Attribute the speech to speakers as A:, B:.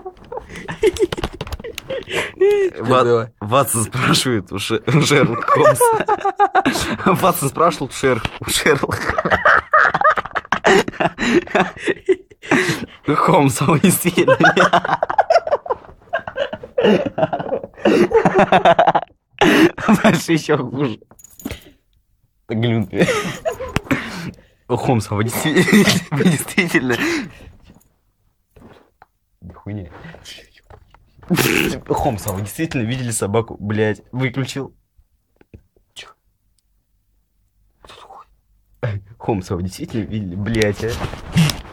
A: Ватсон спрашивает у Шерлока Холмса. Ватсон спрашивал у Шерлока Холмса, он действительно... Дальше еще хуже. Глюнки. Холмс, а вы действительно... Хуйня. Холмс, а вы действительно видели собаку? Блядь, выключил. Холмс, а вы действительно видели? Блядь, а?